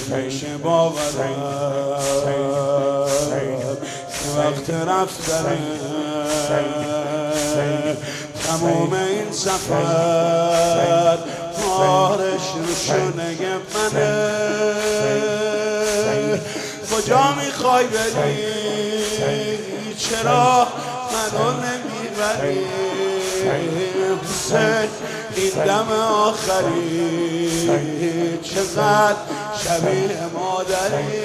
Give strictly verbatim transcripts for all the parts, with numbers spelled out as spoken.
نمیشه باورم وقت رفتنه تموم این سفر بارش رو شونه منه کجا میخوای بری چرا منو نمیبری حسین این دم آخری چقدر شبیه مادری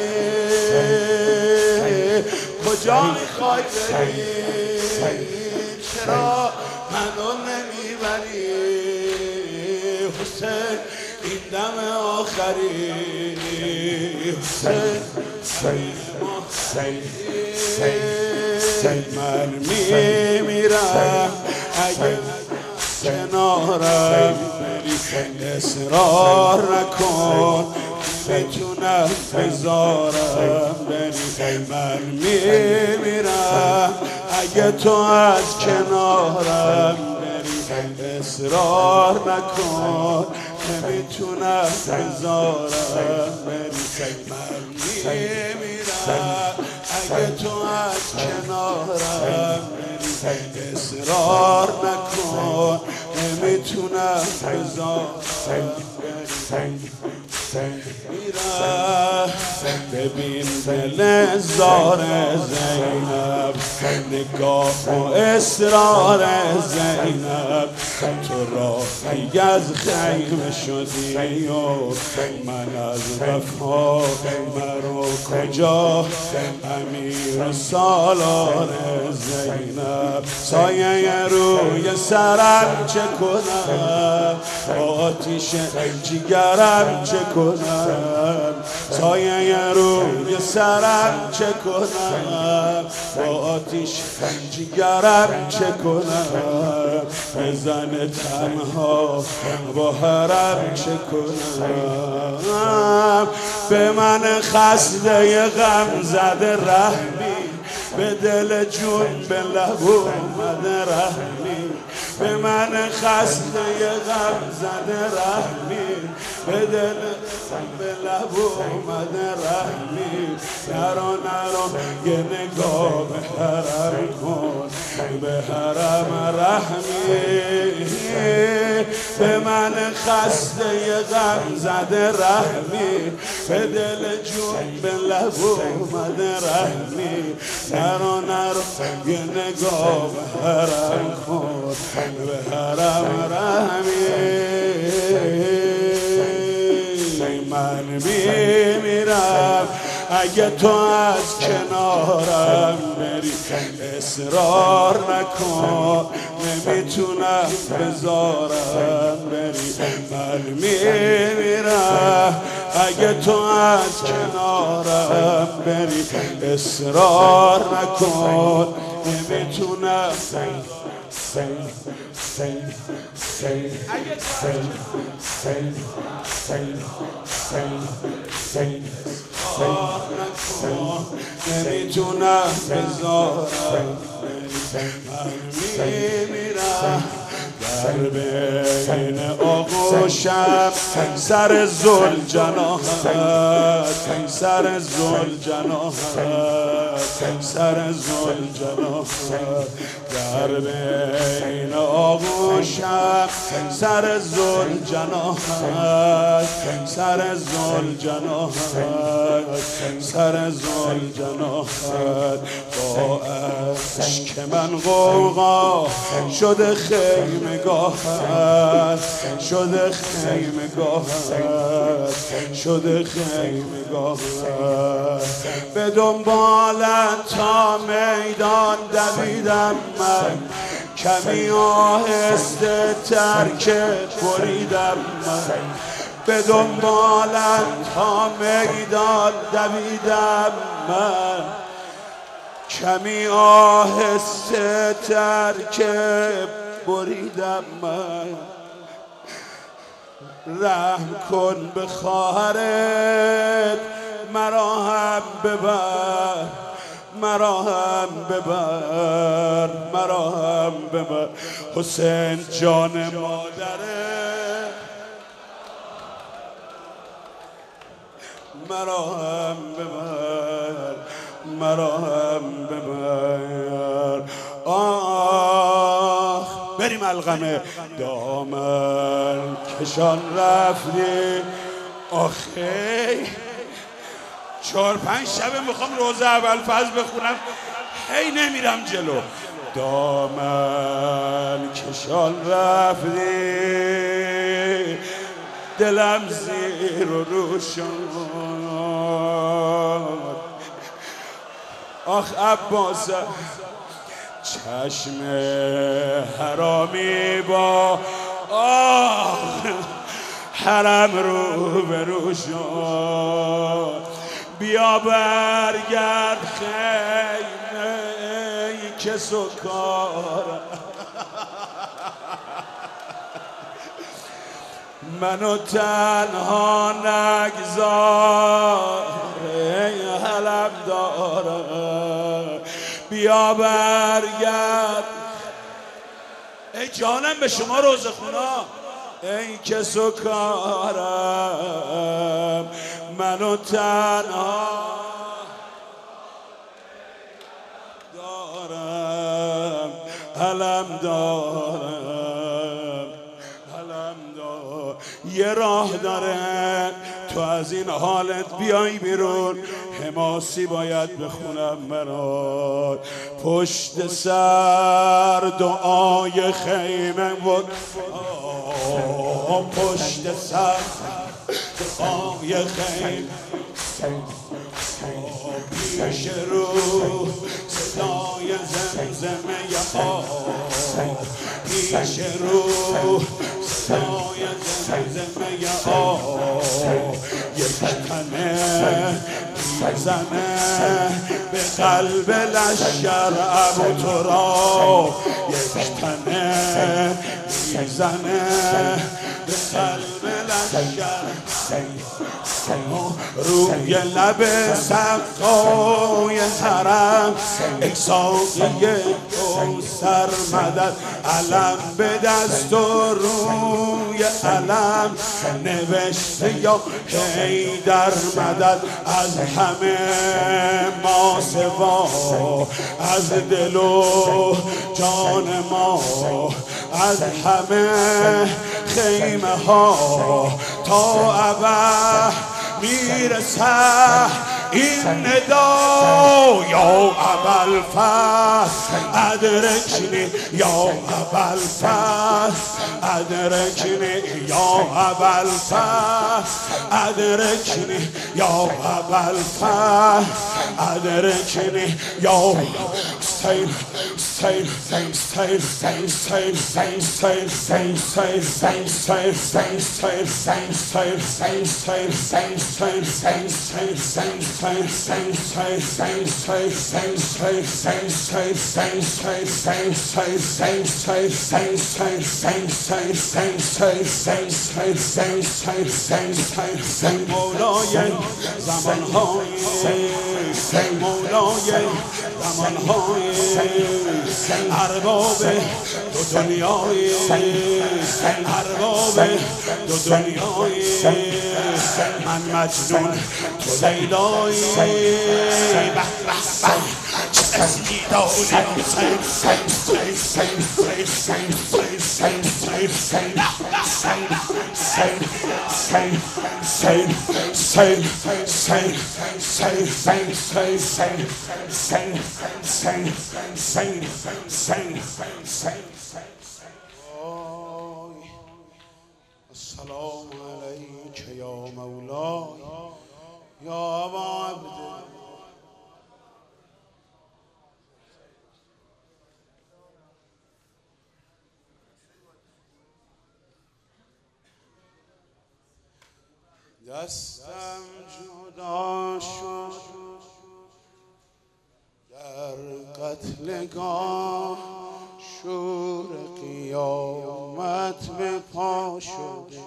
کجا میخوای بری چرا منو نمیبری حسین این دم آخری حسین من میمیرم اگه کنارم بری اصرار نکن میتونم بذارم بری من میمیرم اگه تو از کنارم بری اصرار نکن نمیتونم بذارم بری من میمیرم اگه تو از کنارم بری اصرار نکن نمیتونم بذارم میرم ببین دل زار زینب نگاه و اصرار زینب تو راهی از خیمه شدی و من از وفا مرو کجا امیر سالار زینب سایه روی سرم چه کنم آتیش جگرم چه کنم سایه روی سرم چه کنم با آتیش جگرم چه کنم بزن تنها با حرم چه کنم به من خسته غم زده رحمی به دل جون به لب اومده رحمی به من خسته غم زده رحمی به دل به لب اومده رحمی نرو نرو یه نگاه به حرم کن به حرم رحمی به من خسته غم زده رحمی به دل جون به لب اومده رحمی نرو نرو یه نگاه به حرم کن به حرم رحمی من میمیرم اگه تو از کنارم بری اصرار نکن نمیتونم بذارم بری من میمیرم اگه تو از کنارم بری اصرار نکن نمیتونم نمیتونم بذارم من میمیرم در بین آغوشم سر ذوالجلاله سر ذوالجلاله سر ذوالجلاله در بین آغوشم سر ذوالجلاله سر ذوالجلاله سر ذوالجلاله با اشک من غوغا شده خیمگاهت شده خیمگاهت شده خیمگاهت به دنبالت تا میدان دویدم من کمی آهسته ترکت بریدم من به دنبالت تا میدان دویدم من کمی آهسته ترکت بریدم من رحم کن به خواهرت مرا هم ببر مرا هم ببر مرا هم ببر حسین جان مادره مرا هم ببر، مرا هم ببر. آه بریم القمه. دامن کشان رفتی آخی، چهار پنج شبه میخوام روزه ابوالفضل بخونم، هی نمیرم جلو. دامن کشان رفتی دلم زیر و رو شد. آخ عباس چشم حرامی با آه حرم رو به رو شد. بیا برگرد خیمه ای که سکارم، منو تنها نگذار ای حلم دارم. بیا برگرد ای جانم به شما روزه خونا، ای که سکارم منو تنها دارم، علم دارم، علم دارم. یه راه داره تو از این حالت بیای بیرون. حماسی باید بخونم مرا پشت سر دعای خیمه بود، پشت سر دعای خیمه پیش رو صدای زمزمه آب، پیش رو صدای زمزمه آب. یک تنه میزنه به قلب لشکر ابو تراب، یک تنه میزنه به قلب لشکر. روی لب سقای حرم ای ساقی کوثر مدد، علم به دست و روی علم نوشته یا حیدر مدد. از همه ما سوا، از دل و جان ما، از همه خیمه ها تا ابد میرسه این ندا. یا ابوالفضل ادرکنی، یا ابوالفضل ادرکنی، یا ابوالفضل ادرکنی، یا ابوالفضل ادرکنی. یا استیل استیل استیل استیل استیل مولای زمانهای مولای زمانهای ارباب دو دنیای ارباب دو دنیای من مجنون تو لیلای چه اسیدالی السلام علیک یا مولای یا ابا عبد. دستم جدا شد در قتلگاه، شور قیامت به پا شده.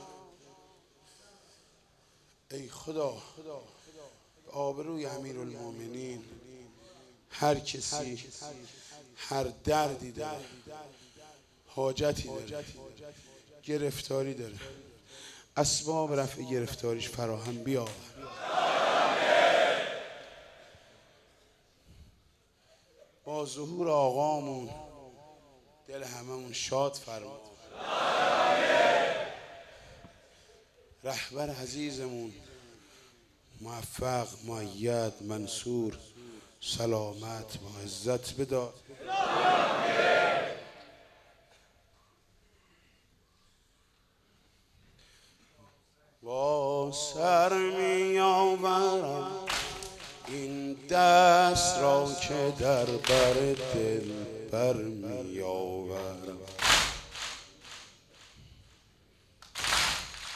ای خدا به آبروی امیرالمومنین هر کسی هر دردی داره، حاجتی داره، گرفتاری داره، اسباب رفع گرفتاریش فراهم بیاور. با ظهور آقامون دل هممون شاد فرما. رهبر عزیزمون موفق، مؤید، منصور، سلامت و عزت بدار. با سر می آورم این دست را که در بر دل بر می آورم.